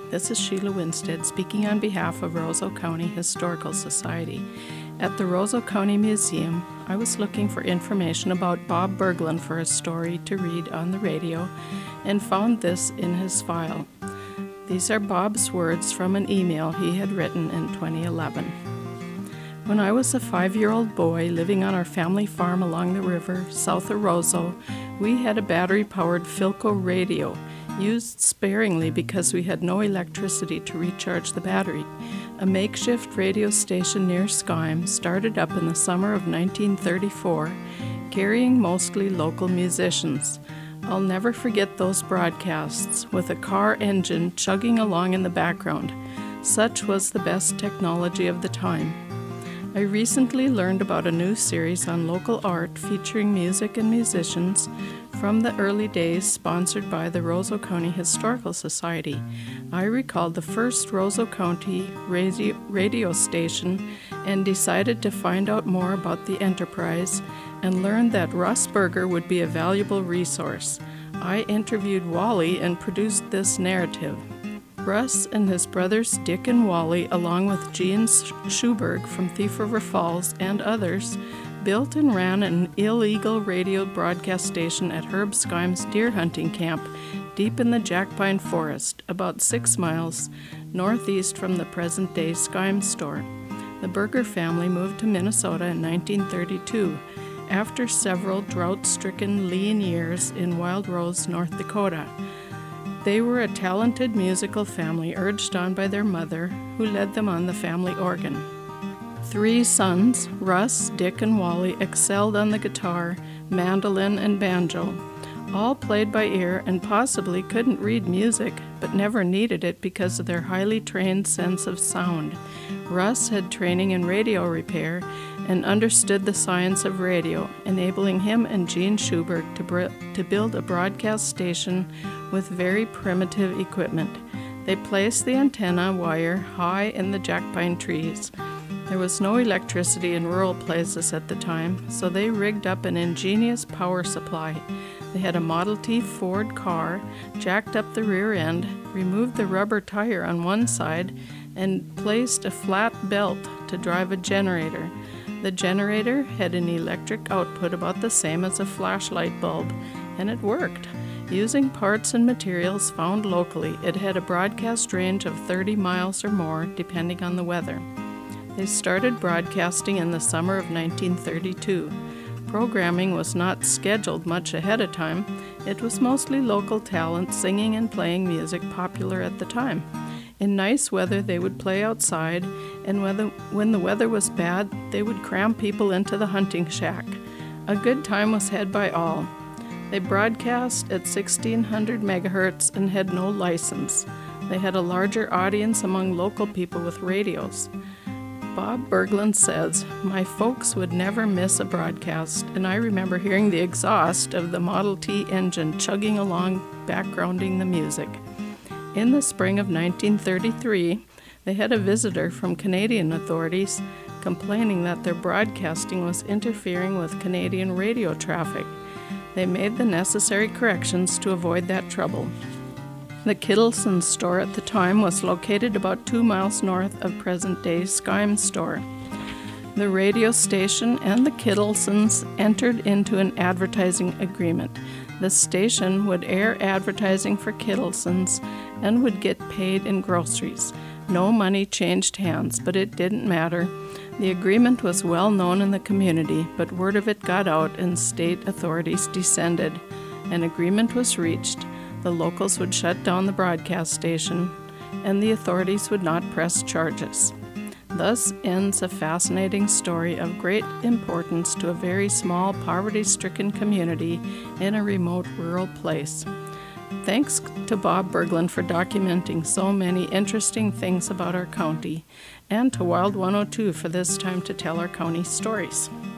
This is Sheila Winstead speaking on behalf of Roseau County Historical Society. At the Roseau County Museum, I was looking for information about Bob Berglund for a story to read on the radio and found this in his file. These are Bob's words from an email he had written in 2011. When I was a 5-year-old boy living on our family farm along the river south of Roseau, we had a battery-powered Philco radio, used sparingly because we had no electricity to recharge the battery. A makeshift radio station near Skyme started up in the summer of 1934, carrying mostly local musicians. I'll never forget those broadcasts, with a car engine chugging along in the background. Such was the best technology of the time. I recently learned about a new series on local art featuring music and musicians from the early days, sponsored by the Roseau County Historical Society. I recalled the first Roseau County radio station and decided to find out more about the enterprise and learned that Russ Berger would be a valuable resource. I interviewed Wally and produced this narrative. Russ and his brothers Dick and Wally, along with Gene Schuberg from Thief River Falls and others, built and ran an illegal radio broadcast station at Herb Skyme's deer hunting camp deep in the Jack Pine Forest, about 6 miles northeast from the present-day Skyme store. The Berger family moved to Minnesota in 1932 after several drought-stricken lean years in Wild Rose, North Dakota. They were a talented musical family urged on by their mother, who led them on the family organ. 3 sons, Russ, Dick, and Wally, excelled on the guitar, mandolin, and banjo. All played by ear and possibly couldn't read music, but never needed it because of their highly trained sense of sound. Russ had training in radio repair and understood the science of radio, enabling him and Gene Schuberg to build a broadcast station with very primitive equipment. They placed the antenna wire high in the jack pine trees. There was no electricity in rural places at the time, so they rigged up an ingenious power supply. They had a Model T Ford car, jacked up the rear end, removed the rubber tire on one side, and placed a flat belt to drive a generator. The generator had an electric output about the same as a flashlight bulb, and it worked. Using parts and materials found locally, it had a broadcast range of 30 miles or more, depending on the weather. They started broadcasting in the summer of 1932. Programming was not scheduled much ahead of time. It was mostly local talent singing and playing music popular at the time. In nice weather, they would play outside, and when the weather was bad, they would cram people into the hunting shack. A good time was had by all. They broadcast at 1600 megahertz and had no license. They had a larger audience among local people with radios. Bob Berglund says, "My folks would never miss a broadcast, and I remember hearing the exhaust of the Model T engine chugging along, backgrounding the music." In the spring of 1933, they had a visitor from Canadian authorities complaining that their broadcasting was interfering with Canadian radio traffic. They made the necessary corrections to avoid that trouble. The Kittleson store at the time was located about 2 miles north of present-day Skyme store. The radio station and the Kittlesons entered into an advertising agreement. The station would air advertising for Kittlesons and would get paid in groceries. No money changed hands, but it didn't matter. The agreement was well known in the community, but word of it got out and state authorities descended. An agreement was reached. The locals would shut down the broadcast station, and the authorities would not press charges. Thus ends a fascinating story of great importance to a very small, poverty-stricken community in a remote rural place. Thanks to Bob Berglund for documenting so many interesting things about our county, and to Wild 102 for this time to tell our county stories.